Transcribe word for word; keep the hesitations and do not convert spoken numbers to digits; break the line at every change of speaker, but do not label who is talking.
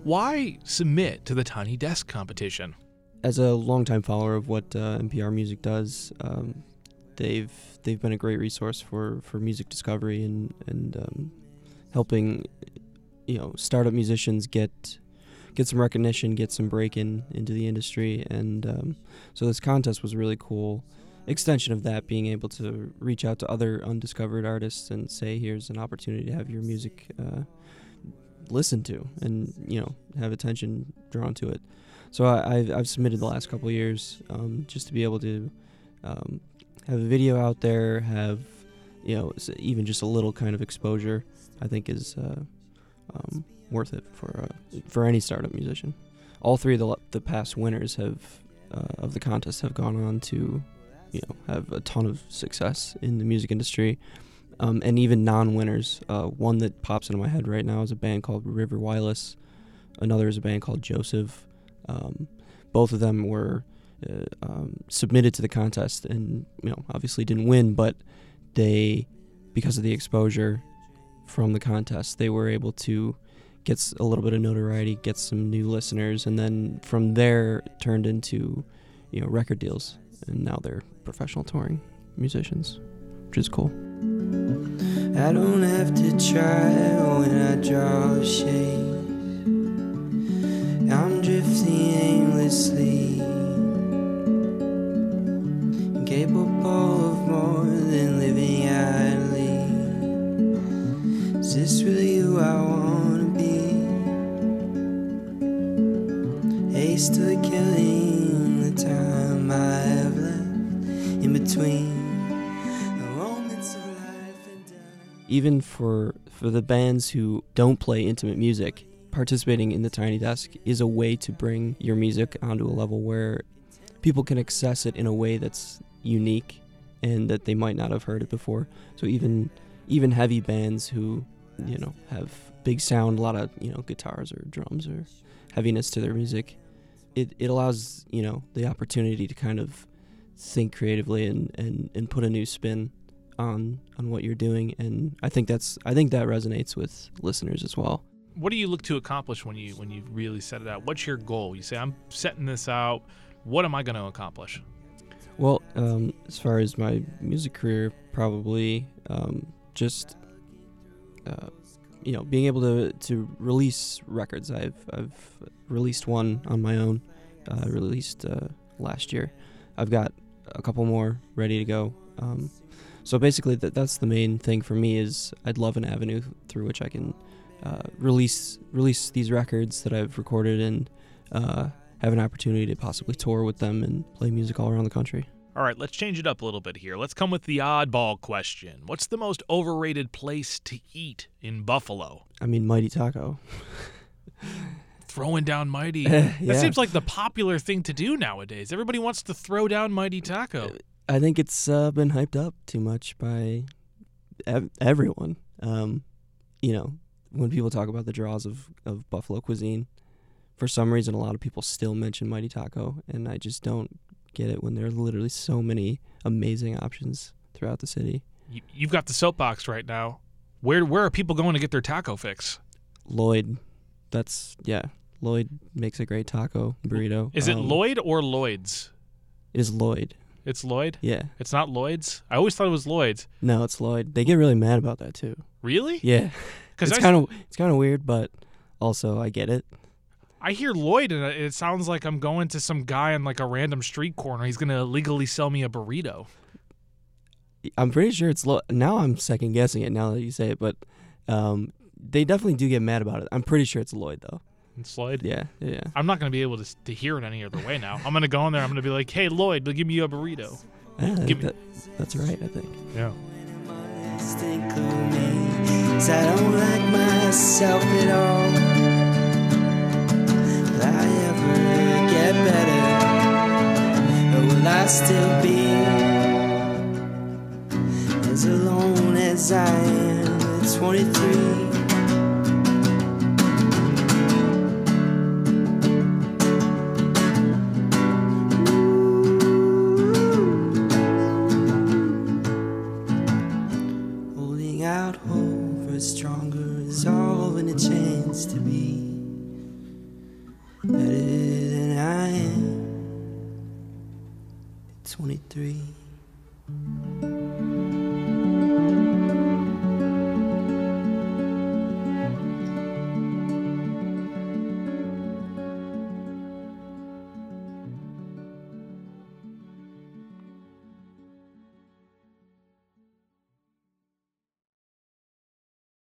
Why submit to the Tiny Desk competition?
As a longtime follower of what uh, N P R Music does, um, they've they've been a great resource for, for music discovery and and um, helping, you know, startup musicians get get some recognition, get some break in into the industry, and um, so this contest was a really cool extension of that, being able to reach out to other undiscovered artists and say, here's an opportunity to have your music uh, listened to and, you know, have attention drawn to it. So I, I've, I've submitted the last couple of years um, just to be able to um, have a video out there, have, you know, even just a little kind of exposure, I think is uh, um, worth it for uh, for any startup musician. All three of the, the past winners have uh, of the contest have gone on to, you know, have a ton of success in the music industry, um, and even non-winners. Uh, one that pops into my head right now is a band called River Wireless. Another is a band called Joseph. Um, both of them were uh, um, submitted to the contest and, you know, obviously didn't win, but they, because of the exposure from the contest, they were able to get a little bit of notoriety, get some new listeners, and then from there turned into, you know, record deals. And now they're professional touring musicians, which is cool.
I don't have to try when I draw a shape. I'm drifting aimlessly, capable of more than living idly. Is this really who I want to be? Hastily killing the time I have left in between the moments of life and death.
Even for for the bands who don't play intimate music, participating in the Tiny Desk is a way to bring your music onto a level where people can access it in a way that's unique and that they might not have heard it before. So even even heavy bands who, you know, have big sound, a lot of, you know, guitars or drums or heaviness to their music, it, it allows, you know, the opportunity to kind of think creatively and, and, and put a new spin on on what you're doing. And I think that's I think that resonates with listeners as well.
What do you look to accomplish when you when you really set it out? What's your goal? You say, I'm setting this out. What am I going to accomplish?
Well, um, as far as my music career, probably um, just uh, you know, being able to, to release records. I've I've released one on my own. Uh, released uh, last year. I've got a couple more ready to go. Um, so basically, that that's the main thing for me. Is I'd love an avenue through which I can Uh, release release these records that I've recorded and uh, have an opportunity to possibly tour with them and play music all around the country.
All right, let's change it up a little bit here. Let's come with the oddball question. What's the most overrated place to eat in Buffalo?
I mean, Mighty Taco.
Throwing down Mighty.
Yeah.
That seems like the popular thing to do nowadays. Everybody wants to throw down Mighty Taco.
I think it's uh, been hyped up too much by ev- everyone. Um, you know, when people talk about the draws of, of Buffalo cuisine, for some reason a lot of people still mention Mighty Taco, and I just don't get it when there are literally so many amazing options throughout the city.
You, you've got the soapbox right now. Where where are people going to get their taco fix?
Lloyd. That's, yeah. Lloyd makes a great taco burrito.
Is it
um,
Lloyd or Lloyd's?
It is Lloyd.
It's Lloyd?
Yeah.
It's not Lloyd's? I always thought it was Lloyd's.
No, it's Lloyd. They get really mad about that too.
Really?
Yeah. It's
I,
kind of it's kind of weird, but also I get it.
I hear Lloyd, and it sounds like I'm going to some guy in like a random street corner. He's going to illegally sell me a burrito.
I'm pretty sure it's Lloyd. Now I'm second guessing it now that you say it, but um, they definitely do get mad about it. I'm pretty sure it's Lloyd though.
It's Lloyd?
Yeah, yeah.
I'm not going to be able to to hear it any other way now. I'm going to go in there. I'm going to be like, hey, Lloyd, give me a burrito.
Yeah,
Give me-
that, that's right, I think.
Yeah.
Cause I don't like myself at all. Will I ever get better? Or will I still be as alone as I am at twenty-three? Stronger is all in a chance to be. better than I am. twenty-three.